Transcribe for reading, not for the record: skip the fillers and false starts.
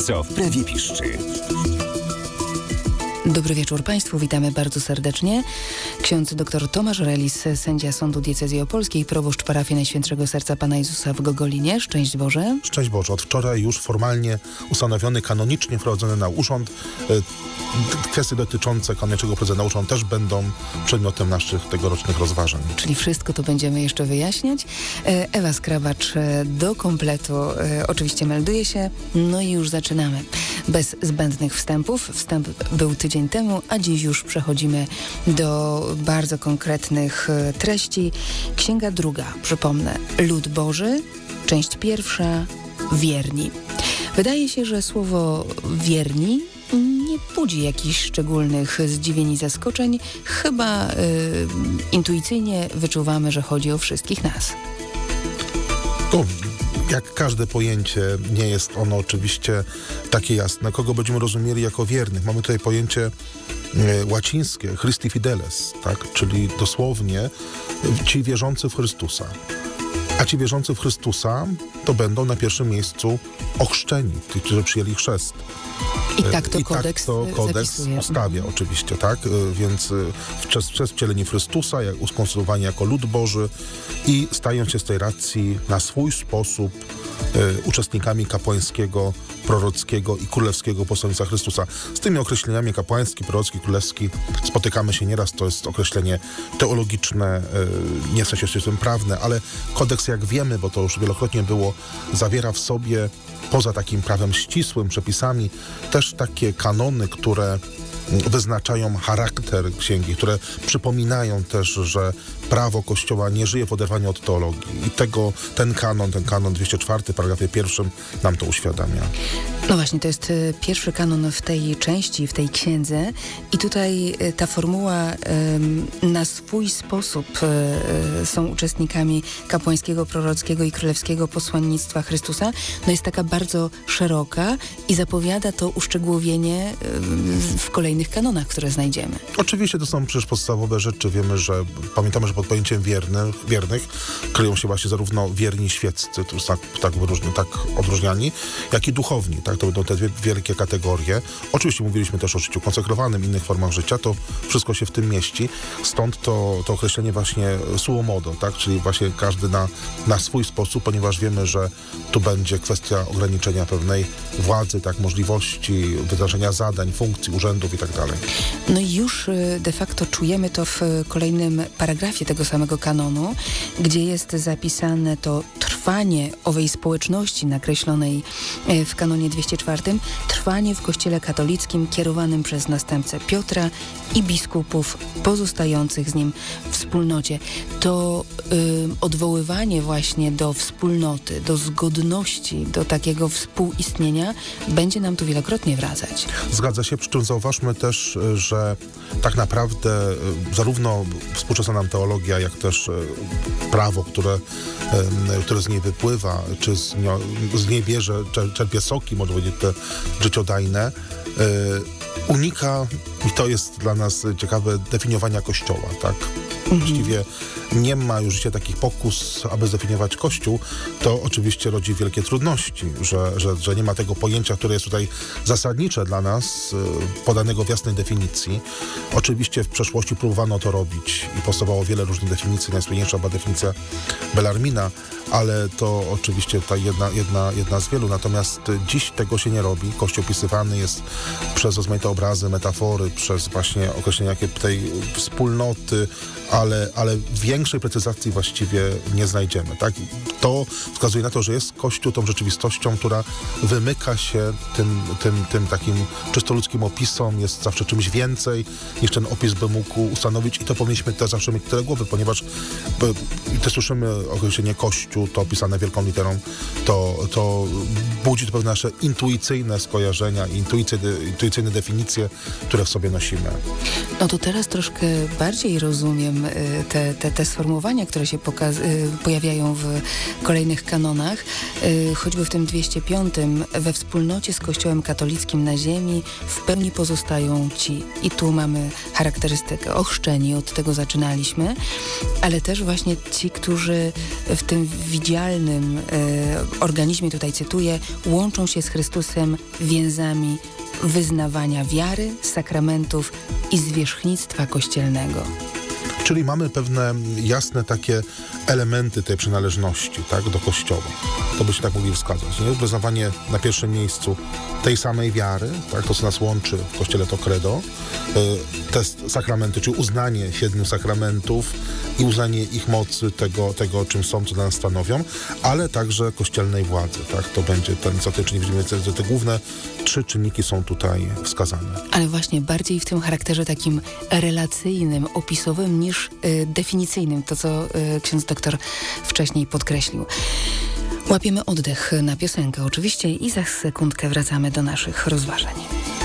co w prawie piszczy. Dobry wieczór Państwu, witamy bardzo serdecznie. Ksiądz dr Tomasz Relis, sędzia Sądu Diecezji Opolskiej, proboszcz parafii Najświętszego Serca Pana Jezusa w Gogolinie. Szczęść Boże. Szczęść Boże. Od wczoraj już formalnie ustanowiony, kanonicznie wprowadzony na urząd. Kwestie dotyczące kanonicznego wprowadzenia na urząd też będą przedmiotem naszych tegorocznych rozważań. Czyli wszystko to będziemy jeszcze wyjaśniać. Ewa Skrabacz do kompletu oczywiście melduje się. No i już zaczynamy. Bez zbędnych wstępów. Wstęp był tydzień temu, a dziś już przechodzimy do bardzo konkretnych treści. Księga druga, przypomnę, Lud Boży, część pierwsza, wierni. Wydaje się, że słowo wierni nie budzi jakichś szczególnych zdziwień i zaskoczeń. Chyba intuicyjnie wyczuwamy, że chodzi o wszystkich nas. Jak każde pojęcie, nie jest ono oczywiście takie jasne. Kogo będziemy rozumieli jako wiernych? Mamy tutaj pojęcie łacińskie, Christi Fideles, tak? Czyli dosłownie ci wierzący w Chrystusa. A ci wierzący w Chrystusa to będą na pierwszym miejscu ochrzczeni, ci, którzy przyjęli chrzest. I tak to kodeks ustawia oczywiście, tak? Więc przez wcielenie w Chrystusa, jak uskonstruowani jako lud Boży i stają się z tej racji na swój sposób uczestnikami kapłańskiego, prorockiego i królewskiego posłannictwa Chrystusa. Z tymi określeniami kapłański, prorocki, królewski spotykamy się nieraz, to jest określenie teologiczne, nie w sensie system prawne, ale kodeks, jak wiemy, bo to już wielokrotnie było, zawiera w sobie poza takim prawem ścisłym, przepisami, też takie kanony, które wyznaczają charakter księgi, które przypominają też, że prawo Kościoła nie żyje w oderwaniu od teologii. I ten kanon 204, paragrafie 1 nam to uświadamia. No właśnie, to jest pierwszy kanon w tej części, w tej księdze i tutaj ta formuła na swój sposób są uczestnikami kapłańskiego, prorockiego i królewskiego posłannictwa Chrystusa, no jest taka bardzo szeroka i zapowiada to uszczegółowienie w kolejnych kanonach, które znajdziemy. Oczywiście to są przecież podstawowe rzeczy. Pamiętamy, że pod pojęciem wiernych kryją się właśnie zarówno wierni świeccy, to jest tak odróżniani, jak i duchowni. Tak? To będą te dwie wielkie kategorie. Oczywiście mówiliśmy też o życiu konsekrowanym, innych formach życia, to wszystko się w tym mieści. Stąd to określenie właśnie suo modo, tak? Czyli właśnie każdy na swój sposób, ponieważ wiemy, że tu będzie kwestia ograniczenia pewnej władzy, tak? Możliwości, wydarzenia zadań, funkcji, urzędów i tak dalej. No i już de facto czujemy to w kolejnym paragrafie tego samego kanonu, gdzie jest zapisane to trwanie owej społeczności nakreślonej w kanonie 204, trwanie w Kościele katolickim kierowanym przez następcę Piotra i biskupów pozostających z nim w wspólnocie. To odwoływanie właśnie do wspólnoty, do zgodności, do takiego współistnienia będzie nam tu wielokrotnie wracać. Zgadza się, przy czym zauważmy też, że tak naprawdę zarówno współczesna nam teologia, jak też prawo, które z niej wypływa, czy z niej bierze, czerpie soki, można powiedzieć, te życiodajne, unika, i to jest dla nas ciekawe, definiowania Kościoła, tak? Właściwie nie ma już dzisiaj takich pokus, aby zdefiniować Kościół. To oczywiście rodzi wielkie trudności, że nie ma tego pojęcia, które jest tutaj zasadnicze dla nas, podanego w jasnej definicji. Oczywiście w przeszłości próbowano to robić i powstawało wiele różnych definicji. Najsłynniejsza była definicja Bellarmina, ale to oczywiście ta jedna z wielu. Natomiast dziś tego się nie robi. Kościół opisywany jest przez rozmaite obrazy, metafory, przez właśnie określenia tej wspólnoty, ale większej precyzacji właściwie nie znajdziemy. Tak? To wskazuje na to, że jest Kościół tą rzeczywistością, która wymyka się tym takim czysto ludzkim opisom, jest zawsze czymś więcej niż ten opis by mógł ustanowić i to powinniśmy też zawsze mieć tyle głowy, ponieważ też słyszymy określenie Kościół, to opisane wielką literą, to budzi to pewne nasze intuicyjne skojarzenia i intuicyjne definicje, które w sobie nosimy. No to teraz troszkę bardziej rozumiem te sformułowania, które się pojawiają w kolejnych kanonach, choćby w tym 205, we wspólnocie z Kościołem katolickim na ziemi w pełni pozostają ci. I tu mamy charakterystykę ochrzczeni, od tego zaczynaliśmy, ale też właśnie ci, którzy w tym widzialnym organizmie, tutaj cytuję, łączą się z Chrystusem więzami wyznawania wiary, sakramentów i zwierzchnictwa kościelnego. Czyli mamy pewne jasne takie elementy tej przynależności, tak, do Kościoła. To byśmy tak mogli wskazać. Nie? Wyznawanie na pierwszym miejscu tej samej wiary, tak, to co nas łączy w Kościele to credo, te sakramenty, czyli uznanie 7 sakramentów i uznanie ich mocy, tego czym są, co dla nas stanowią, ale także kościelnej władzy, tak, to będzie ten zatycznik, widzimy, że te główne 3 czynniki są tutaj wskazane. Ale właśnie bardziej w tym charakterze takim relacyjnym, opisowym niż definicyjnym, to co ksiądz doktor wcześniej podkreślił. Łapiemy oddech na piosenkę oczywiście i za sekundkę wracamy do naszych rozważań.